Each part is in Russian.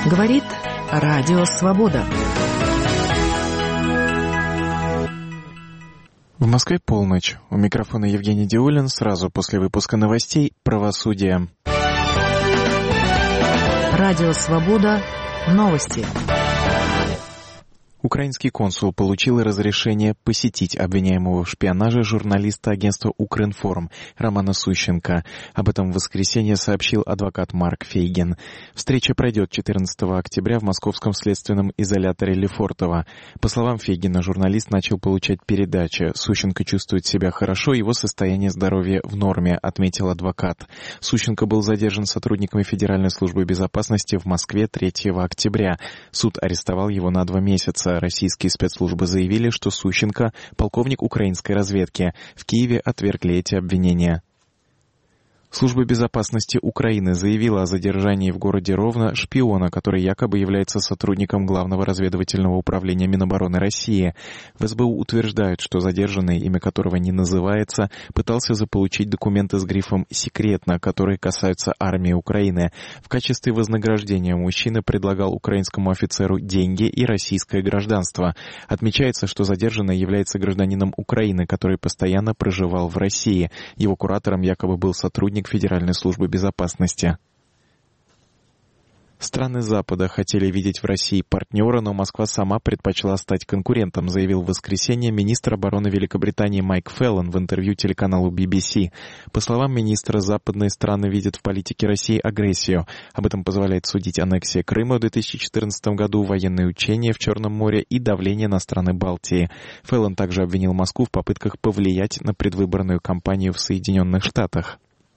Говорит Радио Свобода. В Москве полночь. У микрофона Евгений Диулин. Сразу после выпуска новостей «Правосудие». Радио Свобода. Новости. Украинский консул получил разрешение посетить обвиняемого в шпионаже журналиста агентства «Укринформ» Романа Сущенко. Об этом в воскресенье сообщил адвокат Марк Фейгин. Встреча пройдет 14 октября в московском следственном изоляторе Лефортово. По словам Фейгина, журналист начал получать передачи. Сущенко чувствует себя хорошо, его состояние здоровья в норме, отметил адвокат. Сущенко был задержан сотрудниками Федеральной службы безопасности в Москве 3 октября. Суд арестовал его на 2 месяца. Российские спецслужбы заявили, что Сущенко — полковник украинской разведки. В Киеве отвергли эти обвинения. Служба безопасности Украины заявила о задержании в городе Ровно шпиона, который якобы является сотрудником Главного разведывательного управления Минобороны России. В СБУ утверждают, что задержанный, имя которого не называется, пытался заполучить документы с грифом «секретно», которые касаются армии Украины. В качестве вознаграждения мужчина предлагал украинскому офицеру деньги и российское гражданство. Отмечается, что задержанный является гражданином Украины, который постоянно проживал в России. Его куратором якобы был сотрудник Федеральной службы безопасности. Страны Запада хотели видеть в России партнера, но Москва сама предпочла стать конкурентом, заявил в воскресенье министр обороны Великобритании Майк Феллон в интервью телеканалу BBC. По словам министра, западные страны видят в политике России агрессию. Об этом позволяет судить аннексия Крыма в 2014 году, военные учения в Черном море и давление на страны Балтии. Феллон также обвинил Москву в попытках повлиять на предвыборную кампанию в Соединенных Штатах.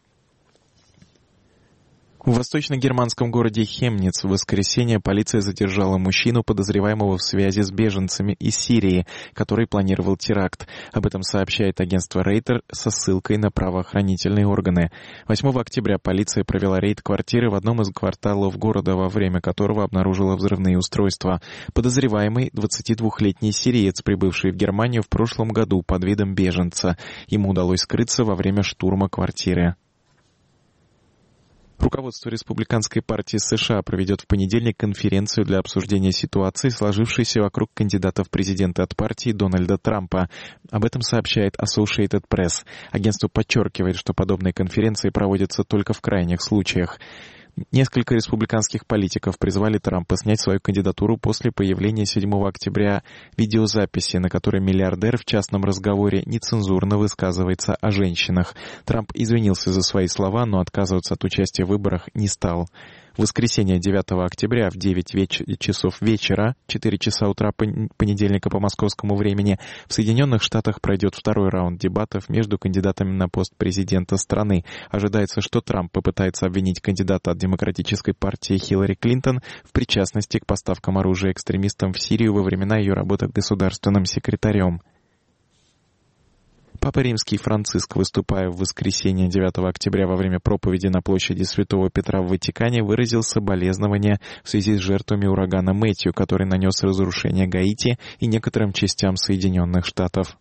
В восточно-германском городе Хемниц в воскресенье полиция задержала мужчину, подозреваемого в связи с беженцами из Сирии, который планировал теракт. Об этом сообщает агентство Рейтер со ссылкой на правоохранительные органы. 8 октября полиция провела рейд квартиры в одном из кварталов города, во время которого обнаружила взрывные устройства. Подозреваемый — 22-летний сириец, прибывший в Германию в прошлом году под видом беженца. Ему удалось скрыться во время штурма квартиры. Руководство Республиканской партии США проведет в понедельник конференцию для обсуждения ситуации, сложившейся вокруг кандидата в президенты от партии Дональда Трампа. Об этом сообщает Associated Press. Агентство подчеркивает, что подобные конференции проводятся только в крайних случаях. Несколько республиканских политиков призвали Трампа снять свою кандидатуру после появления 7 октября видеозаписи, на которой миллиардер в частном разговоре нецензурно высказывается о женщинах. Трамп извинился за свои слова, но отказываться от участия в выборах не стал. В воскресенье 9 октября в 9 часов вечера, 4 часа утра понедельника по московскому времени, в Соединенных Штатах пройдет второй раунд дебатов между кандидатами на пост президента страны. Ожидается, что Трамп попытается обвинить кандидата от Демократической партии Хиллари Клинтон в причастности к поставкам оружия экстремистам в Сирию во времена ее работы государственным секретарем. Папа Римский Франциск, выступая в воскресенье 9 октября во время проповеди на площади Святого Петра в Ватикане, выразил соболезнования в связи с жертвами урагана Мэтью, который нанес разрушение Гаити и некоторым частям Соединенных Штатов.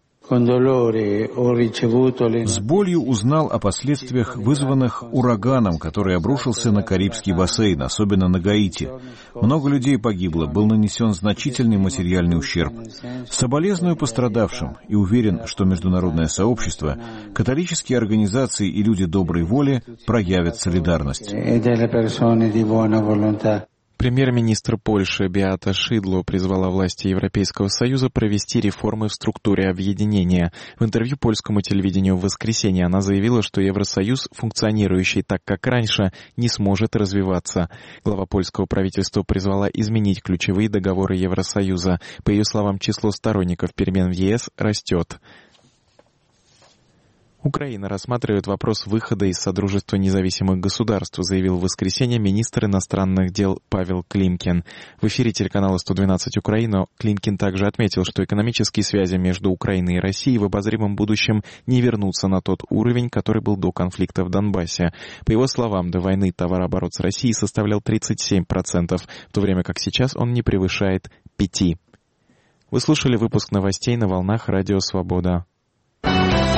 С болью узнал о последствиях, вызванных ураганом, который обрушился на Карибский бассейн, особенно на Гаити. Много людей погибло, был нанесен значительный материальный ущерб. Соболезную пострадавшим и уверен, что международное сообщество, католические организации и люди доброй воли проявят солидарность. Премьер-министр Польши Беата Шидло призвала власти Европейского Союза провести реформы в структуре объединения. В интервью польскому телевидению в воскресенье она заявила, что Евросоюз, функционирующий так, как раньше, не сможет развиваться. Глава польского правительства призвала изменить ключевые договоры Евросоюза. По ее словам, число сторонников перемен в ЕС растет. Украина рассматривает вопрос выхода из Содружества независимых государств, заявил в воскресенье министр иностранных дел Павел Климкин. В эфире телеканала 112 Украина Климкин также отметил, что экономические связи между Украиной и Россией в обозримом будущем не вернутся на тот уровень, который был до конфликта в Донбассе. По его словам, до войны товарооборот с Россией составлял 37%, в то время как сейчас он не превышает 5%. Вы слушали выпуск новостей на волнах Радио Свобода.